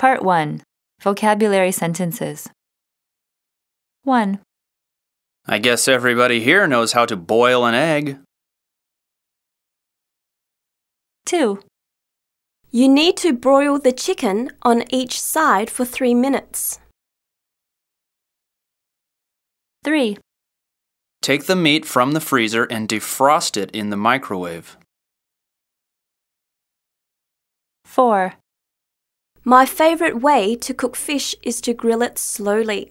Part 1. Vocabulary sentences. 1, I guess everybody here knows how to boil an egg. 2, You need to broil the chicken on each side for 3 minutes. 3, Take the meat from the freezer and defrost it in the microwave. 4, My favorite way to cook fish is to grill it slowly.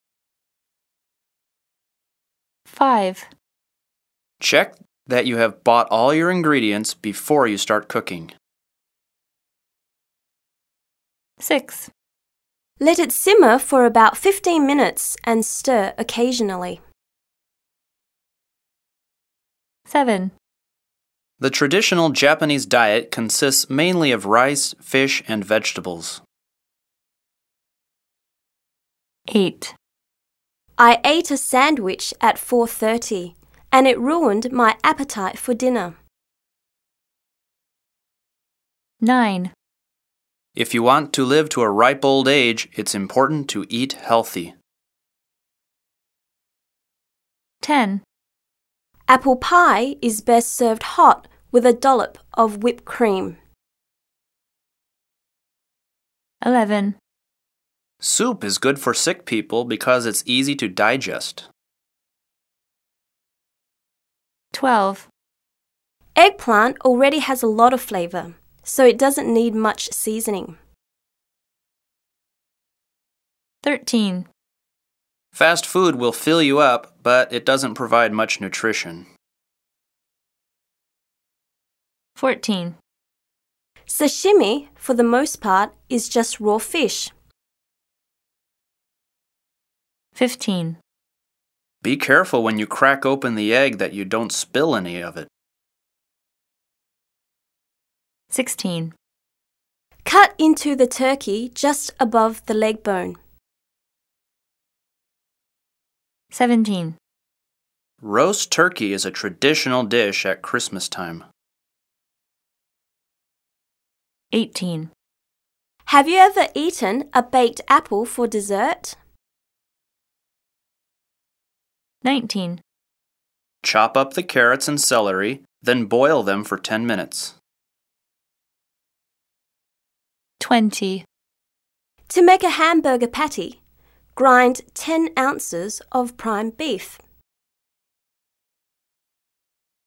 5, Check that you have bought all your ingredients before you start cooking. 6, Let it simmer for about 15 minutes and stir occasionally. 7, The traditional Japanese diet consists mainly of rice, fish, and vegetables. 8, I ate a sandwich at 4:30 and it ruined my appetite for dinner. 9, If you want to live to a ripe old age, it's important to eat healthy. 10, Apple pie is best served hot with a dollop of whipped cream. 11, Soup is good for sick people because it's easy to digest. 12, Eggplant already has a lot of flavor, so it doesn't need much seasoning. 13, Fast food will fill you up, but it doesn't provide much nutrition. 14, Sashimi, for the most part, is just raw fish. 15, Be careful when you crack open the egg that you don't spill any of it. 16, Cut into the turkey just above the leg bone. 17, Roast turkey is a traditional dish at Christmas time. 18, Have you ever eaten a baked apple for dessert? 19, Chop up the carrots and celery, then boil them for 10 minutes. 20, To make a hamburger patty, grind 10 ounces of prime beef.